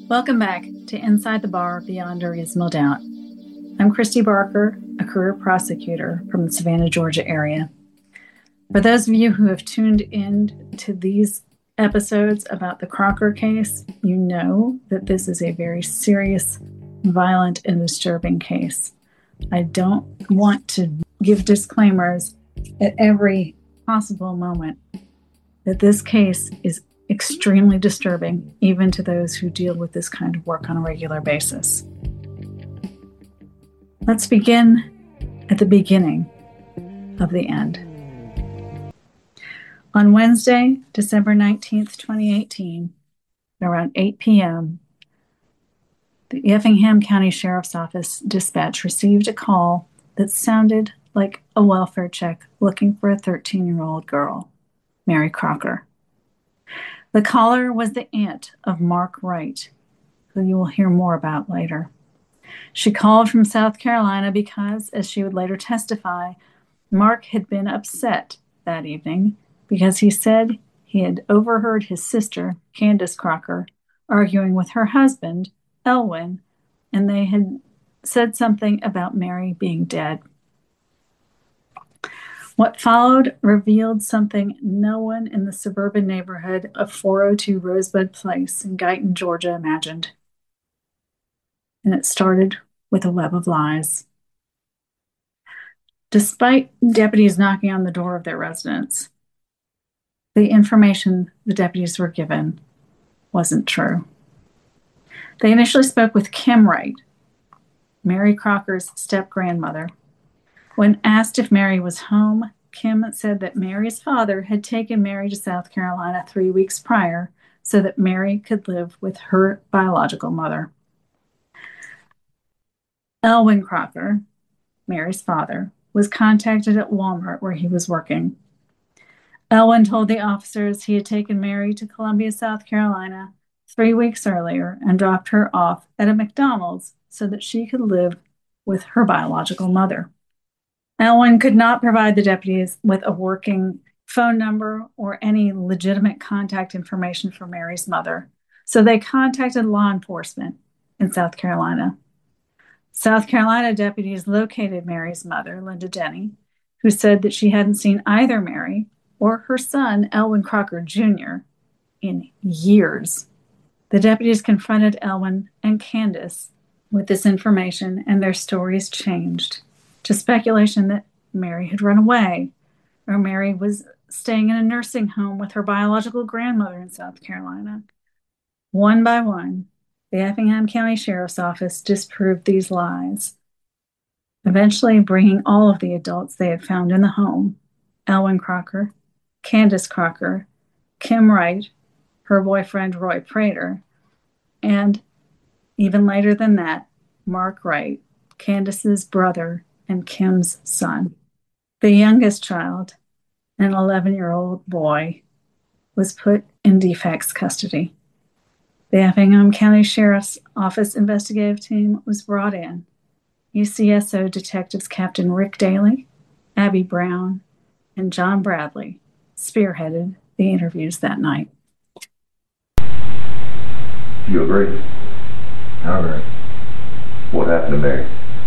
Welcome back to Inside the Bar Beyond a Reasonable Doubt. I'm Christy Barker, a career prosecutor from the Savannah, Georgia area. For those of you who have tuned in to these episodes about the Crocker case, you know that this is a very serious, violent, and disturbing case. I don't want to give disclaimers at every possible moment that this case is extremely disturbing, even to those who deal with this kind of work on a regular basis. Let's begin at the beginning of the end. On Wednesday, December 19th, 2018, around 8 p.m., the Effingham County Sheriff's Office dispatch received a call that sounded like a welfare check looking for a 13-year-old girl, Mary Crocker. The caller was the aunt of Mark Wright, who you will hear more about later. She called from South Carolina because, as she would later testify, Mark had been upset that evening because he said he had overheard his sister, Candace Crocker, arguing with her husband, Elwin, and they had said something about Mary being dead. What followed revealed something no one in the suburban neighborhood of 402 Rosebud Place in Guyton, Georgia imagined. And it started with a web of lies. Despite deputies knocking on the door of their residence, the information the deputies were given wasn't true. They initially spoke with Kim Wright, Mary Crocker's step-grandmother. When asked if Mary was home, Kim said that Mary's father had taken Mary to South Carolina 3 weeks prior so that Mary could live with her biological mother. Elwin Crocker, Mary's father, was contacted at Walmart where he was working. Elwin told the officers he had taken Mary to Columbia, South Carolina 3 weeks earlier and dropped her off at a McDonald's so that she could live with her biological mother. Elwin could not provide the deputies with a working phone number or any legitimate contact information for Mary's mother, so they contacted law enforcement in South Carolina. South Carolina deputies located Mary's mother, Linda Denny, who said that she hadn't seen either Mary or her son, Elwin Crocker Jr., in years. The deputies confronted Elwin and Candace with this information, and their stories changed to speculation that Mary had run away, or Mary was staying in a nursing home with her biological grandmother in South Carolina. One by one, the Effingham County Sheriff's Office disproved these lies, eventually bringing all of the adults they had found in the home, Elwin Crocker, Candace Crocker, Kim Wright, her boyfriend Roy Prater, and even later than that, Mark Wright, Candace's brother and Kim's son. The youngest child, an 11-year-old boy, was put in DFACS custody. The Effingham County Sheriff's Office investigative team was brought in. UCSO detectives Captain Rick Daly, Abby Brown, and John Bradley spearheaded the interviews that night. You agree? I agree. What happened to Mary?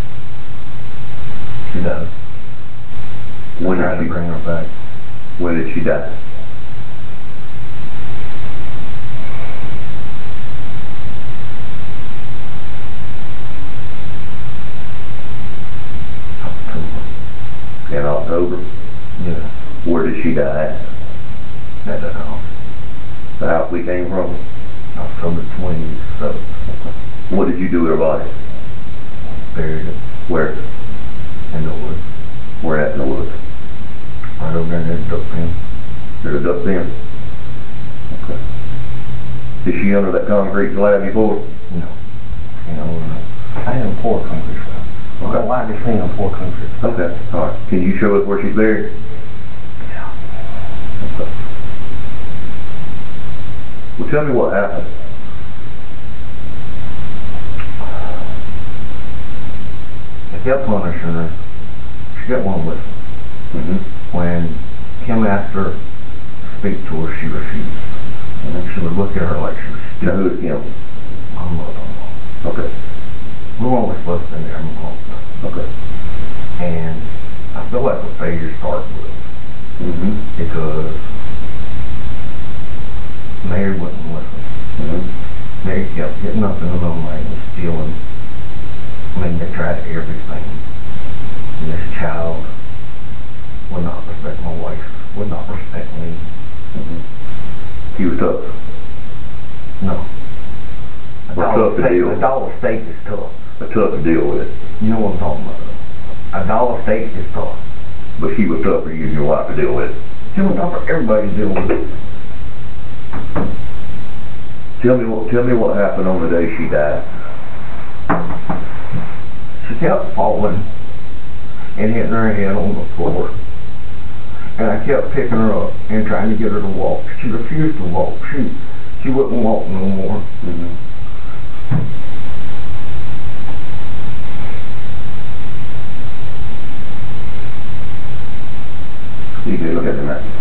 She does. When Tried did to she, bring her back. when did she die? October. In October? Yeah. Where did she die at? At that house. The house we came from? October 27th. What did you do with her body? Buried it Where? in the woods. Where at in the woods? Right over there near the duck pen. There's a duck pen? Okay. Is she under that concrete slab before? No. You know, I didn't pour concrete slab. I Okay. don't like this thing on pour concrete slab. Okay, all right. Can you show us where she's buried? Yeah. Okay. Well, tell me what happened. I kept punishing her. She got one with her. Mm-hmm. When Kim asked her to speak to her, she refused. And then she would look at her like she was Now, who is Kim? my mother-in-law. Okay. We were only supposed to be there a month. Okay. And I feel like a failure to start with. Because Mary wouldn't listen. Mary kept getting up in the middle of the night and stealing. I mean, they tried everything. And this child would not respect my wife, would not respect me. He was tough. No. Tough to deal with. A dollar steak is tough. But tough to deal with. You know what I'm talking about. A dollar steak is tough. But she was tough for you and your wife to deal with. She was tough for everybody to deal with. Tell me what happened on the day she died. She kept falling and hitting her head on the floor. And I kept picking her up and trying to get her to walk. She refused to walk. She wouldn't walk no more. You do look at the map.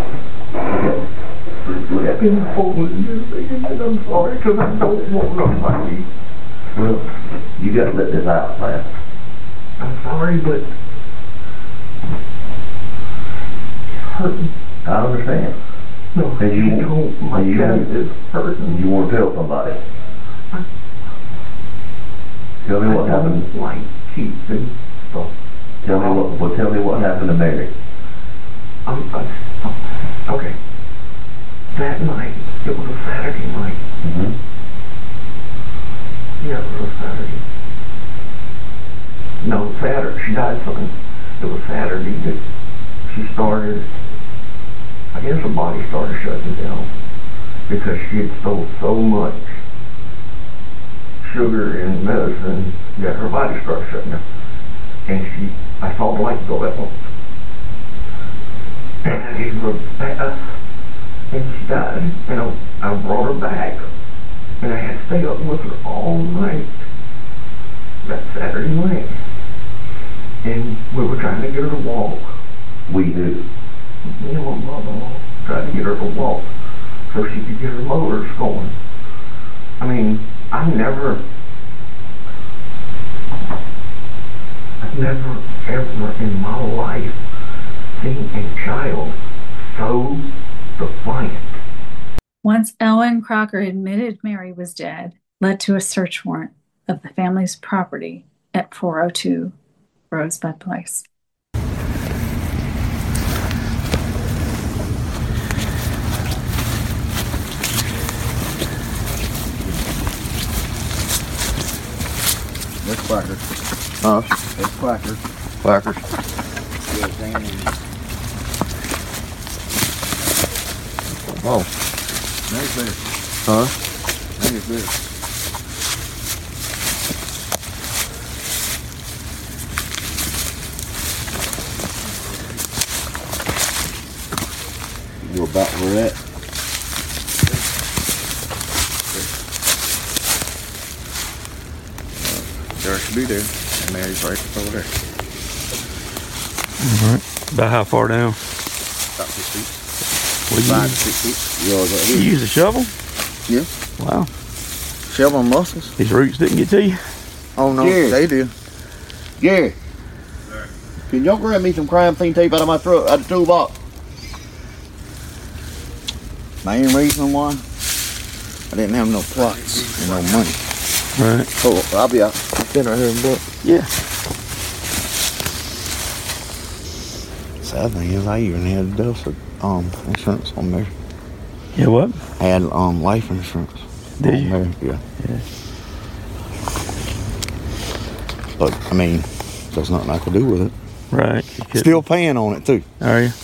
Look at it. And I'm sorry because I don't want nobody. Well, you got to let this out, man. I'm sorry, but it's hurting. I understand. No, And you don't. My chest is hurting. You want to tell somebody. Tell me what happened. I don't like keeping stuff. Tell me what happened to Mary. Okay. That night, it was a Saturday night. Yeah, it was a Saturday. No, Saturday. She died Sunday. It was Saturday that she started, I guess her body started shutting down because she had stole so much sugar and medicine that her body started shutting down. And I saw the light go at once. And I gave her a bath, and she died. And I brought her back, and I had to stay up with her all night that Saturday night. And we were trying to get her to walk. We do. Me and my mother-in-law tried to get her to walk so she could get her motors going. I mean, I've never ever in my life seen a child so defiant. Once Elwyn Crocker admitted Mary was dead, led to a search warrant of the family's property at 402 Rosebud Place. That's Quacker. Huh? That's Quacker. Quackers. Yeah, damn. Oh. Nice there. Huh? Nice there. You know about where we're at? There should be there. And Mary's right over there. Alright. About how far down? About 6 feet. 5 to 6 feet. Yours right You here. use a shovel? Yeah. Wow. Shovel muscles. These roots didn't get to you? Oh no, Gary. they do. Gary. Can y'all grab me some crime scene tape out of my truck, out of the toolbox? Main reason why I didn't have no plots and no money. Right. Oh, I'll be out. Been right here in book. Yeah. Sad thing is I even had Delta insurance on there. Yeah, what? I had life insurance. Did on you? there. Yeah. Yeah. But I mean, there's nothing I could do with it. Right. Still paying on it too. Are you?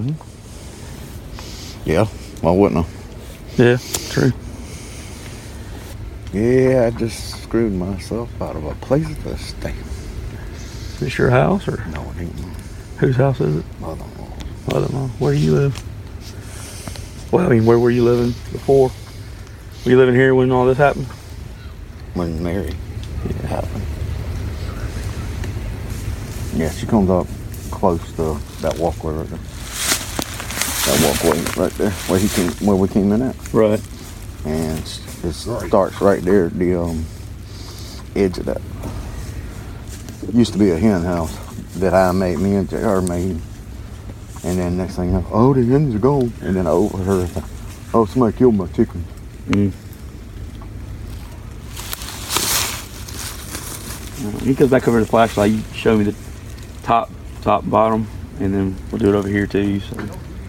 Yeah. Why wouldn't I? Yeah, true. Yeah, I just screwed myself out of a place to stay. Is this your house or No, it ain't whose house is it? mother-in-law. Mother-in-law. Where do you live? Well, I mean, where were you living before? Were you living here when all this happened? When Mary happened. Yeah, she comes up close to that walkway right there. That walkway right there, where we came in at. Right. and it starts right there at the edge of that. It used to be a hen house that I made, me and JR made. And then next thing you know, oh, the hens are gone. And then I overheard, oh, somebody killed my chickens. You goes back over to the flashlight. You show me the top, bottom, and then we'll do it over here too. So.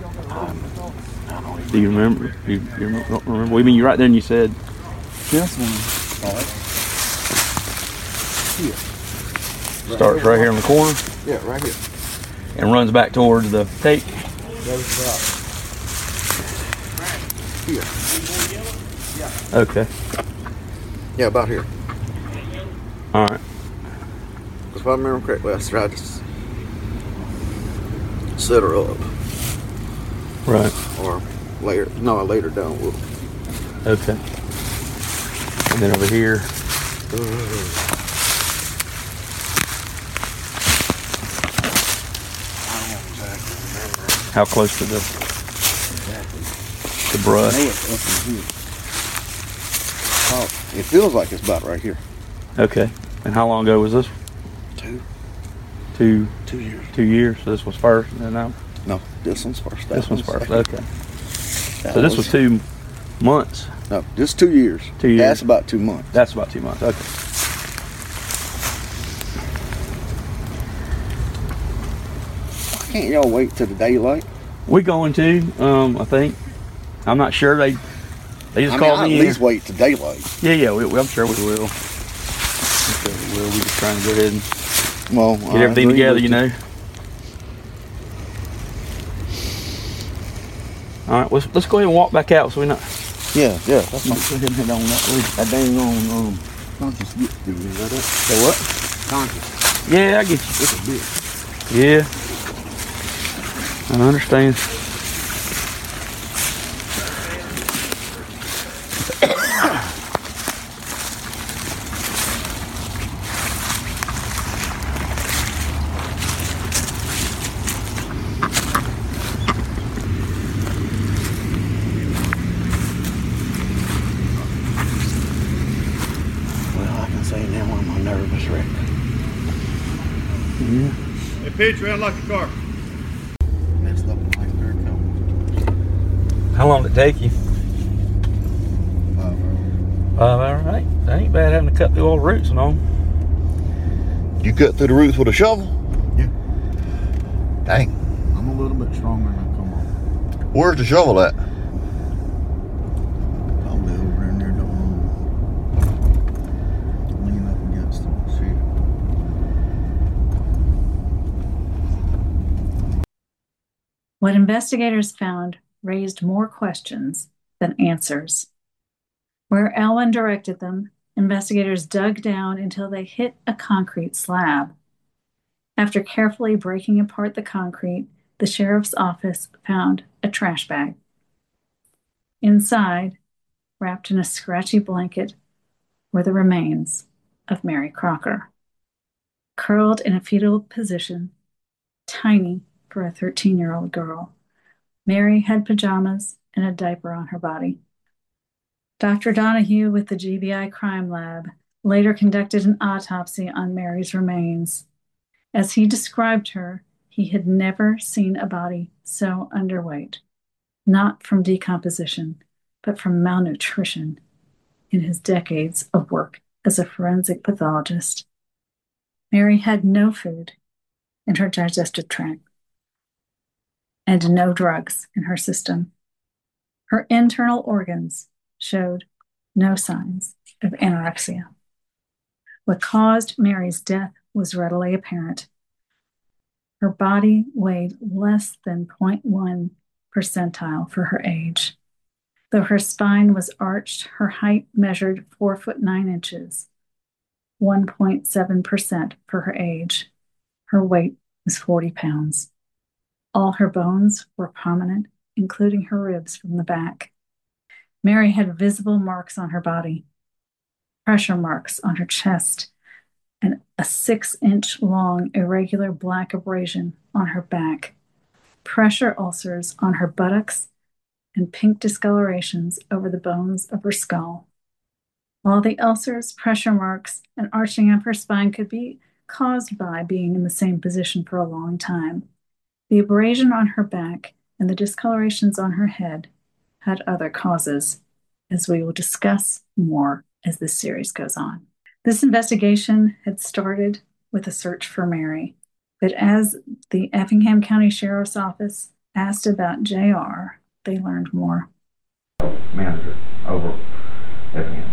Do you remember? Don't remember? Well, I mean, you're right there, and you said This one starts right here in the corner. Yeah, right here. And runs back towards the tape. Goes about here. Okay. Yeah, about here. All right. If I remember correctly, I tried to set her up. Right. Or lay her, no, I laid her down a little. Okay. And then over here. How close to the brush? Oh, it feels like it's about right here. Okay. And how long ago was this? 2 years. 2 years. So this was first, and now No, this one's first. this one's first. second. Okay. So this was 2 months. No, just 2 years. 2 years. That's about 2 months. That's about 2 months. Okay. Can't y'all wait till the daylight? We going to? I think. I'm not sure. They just called I'll me at in. least wait till daylight. Yeah. I'm sure we will. I'm sure we will. We just trying to go ahead and Well, get everything together, you know. All right, let's go ahead and walk back out so we're not. Yeah. That's Let's go ahead and head on that way. that dang on conscious get to me, right? So what? Conscious. Yeah, I get you. It's a bit. Yeah, I understand. Well, I can say now I'm a nervous wreck. Yeah. Hey, Paige, unlock your car. Messed up in my third couple. How long did it take you? 5 hours. 5 hours. That ain't bad having to cut through all the roots and all. You cut through the roots with a shovel? Yeah. Dang. I'm a little bit stronger than I come on. Where's the shovel at? Probably over in there, don't know. Lean up against the shit. What investigators found raised more questions than answers. Where Elwyn directed them, investigators dug down until they hit a concrete slab. After carefully breaking apart the concrete, the sheriff's office found a trash bag. Inside, wrapped in a scratchy blanket, were the remains of Mary Crocker. Curled in a fetal position, tiny for a 13-year-old girl, Mary had pajamas and a diaper on her body. Dr. Donahue with the GBI Crime Lab later conducted an autopsy on Mary's remains. As he described her, he had never seen a body so underweight, not from decomposition, but from malnutrition in his decades of work as a forensic pathologist. Mary had no food in her digestive tract and no drugs in her system. Her internal organs showed no signs of anorexia. What caused Mary's death was readily apparent. Her body weighed less than 0.1 percentile for her age. Though her spine was arched, her height measured 4'9", 1.7% for her age. Her weight was 40 pounds. All her bones were prominent, including her ribs from the back. Mary had visible marks on her body, pressure marks on her chest, and a 6-inch long irregular black abrasion on her back, pressure ulcers on her buttocks, and pink discolorations over the bones of her skull. While the ulcers, pressure marks, and arching of her spine could be caused by being in the same position for a long time, the abrasion on her back and the discolorations on her head had other causes, as we will discuss more as this series goes on. This investigation had started with a search for Mary, but as the Effingham County Sheriff's Office asked about JR, they learned more. Manager over Effingham.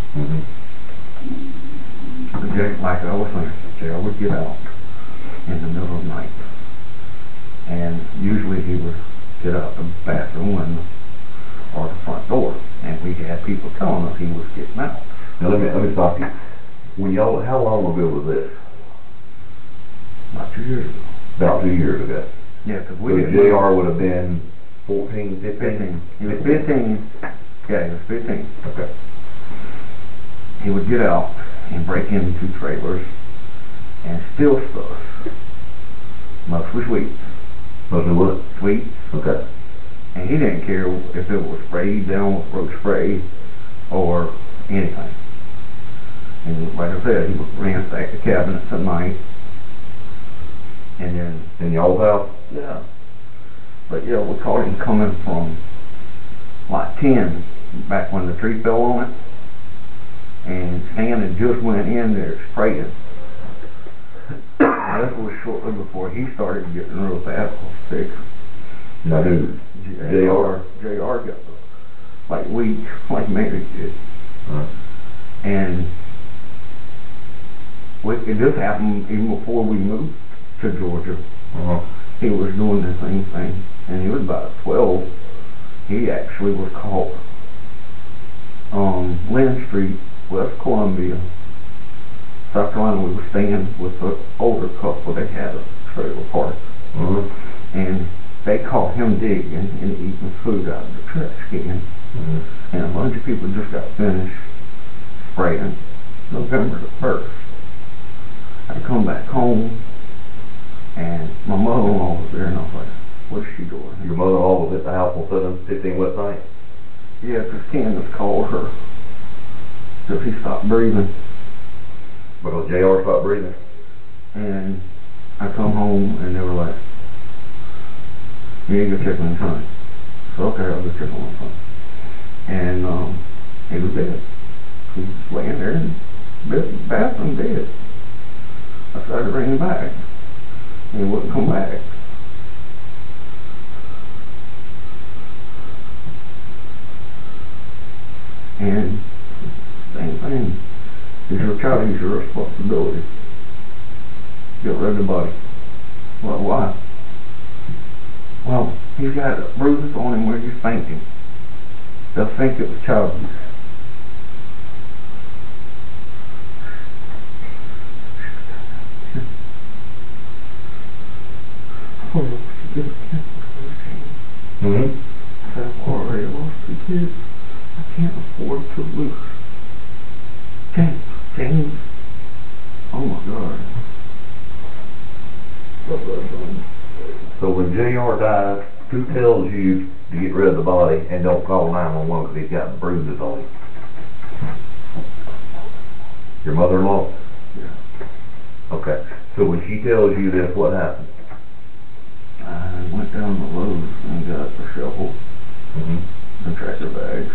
Like I was saying, JR would get out in the middle of the night, and usually he would get out the bathroom window or the front door, and we had people telling us he was getting out. Now let me stop you. How long ago was this? About 2 years ago. About 2 years ago. Yeah, because we So JR would have been 14, 15? 15. He was 15. Yeah, he was 15. Okay. He would get out and break into trailers and steal stuff. Mostly sweets. Mostly what? Sweets. Okay. And he didn't care if it was sprayed down with road spray or anything. And like I said, he would ransack the cabinets at night. And then... In y'all's house? Yeah. But yeah, we caught him coming from like 10, back when the tree fell on it. And Stan had just went in there spraying. This was shortly before he started getting real bad sick. Now who? JR got like weak, like Mary did. And it just happened even before we moved to Georgia. He was doing the same thing, and he was about 12. He actually was caught on Lynn Street, West Columbia, South Carolina. We were staying with an older couple. They had a trailer park, and they caught him digging and eating food out of the trash can. And a bunch of people just got finished spraying November the 1st. I come back home, and my mother-in-law was there, and I was like, what's she doing? Your mother-in-law was at the house on 715 West Ninth? Yeah, because Candace called her because he stopped breathing. Because JR stopped breathing? And I come home, and they were like, you need to go check on your son. So, okay, I'll go check on my son. And he was dead. He was laying there in the bathroom dead. I started ringing back, and he wouldn't come back. And same thing. He's your child, he's your responsibility. Get rid of the body. Well, why? Well, he's got bruises on him where you spanked him. They'll think it was child abuse. I've already lost 2 kids. I can't afford to lose. James. Oh my God. So when JR dies, who tells you to get rid of the body and don't call 911 because he's got bruises on him? Your mother-in-law? Yeah. Okay. So when she tells you this, what happened? I went down to Lowe's and got a shovel, some tractor bags,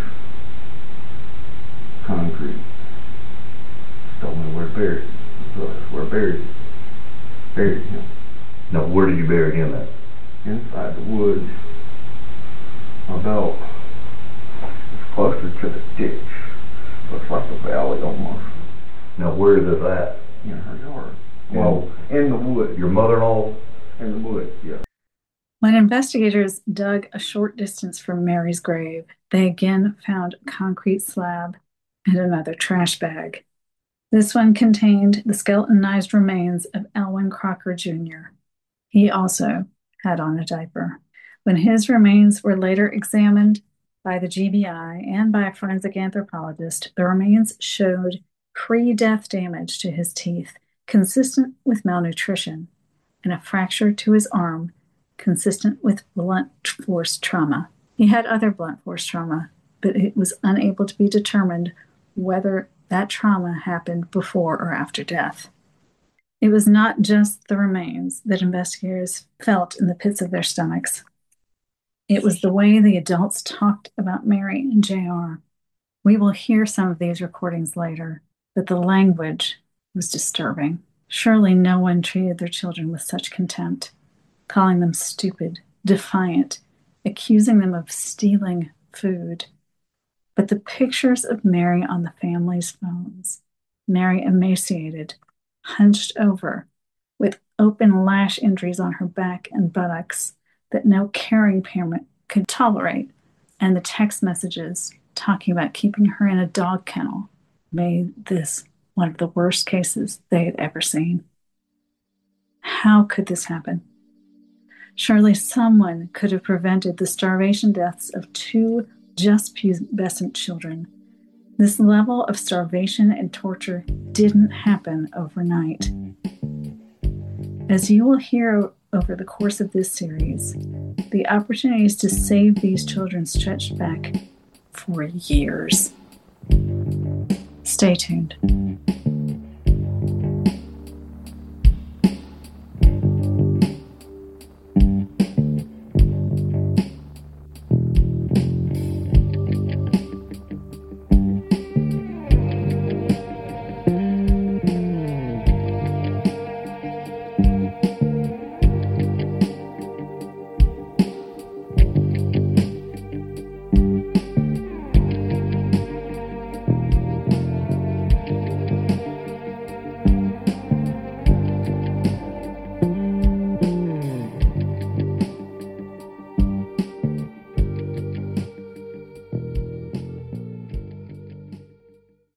concrete. Told me where to bury it. So that's where I buried him. Now, where did you bury him at? Inside the woods, about closer to the ditch. Looks like a valley almost. Now, where is this at? In her yard. Well, in the woods. Your mother-in-law? In the woods, yeah. When investigators dug a short distance from Mary's grave, they again found a concrete slab and another trash bag. This one contained the skeletonized remains of Elwin Crocker Jr. He also had on a diaper. When his remains were later examined by the GBI and by a forensic anthropologist, the remains showed pre-death damage to his teeth, consistent with malnutrition, and a fracture to his arm, consistent with blunt force trauma. He had other blunt force trauma, but it was unable to be determined whether that trauma happened before or after death. It was not just the remains that investigators felt in the pits of their stomachs. It was the way the adults talked about Mary and JR. We will hear some of these recordings later, but the language was disturbing. Surely no one treated their children with such contempt, calling them stupid, defiant, accusing them of stealing food. But the pictures of Mary on the family's phones, Mary emaciated, hunched over, with open lash injuries on her back and buttocks that no caring parent could tolerate, and the text messages talking about keeping her in a dog kennel made this one of the worst cases they had ever seen. How could this happen? Surely someone could have prevented the starvation deaths of 2 just pubescent children. This level of starvation and torture didn't happen overnight. As you will hear over the course of this series, the opportunities to save these children stretched back for years. Stay tuned.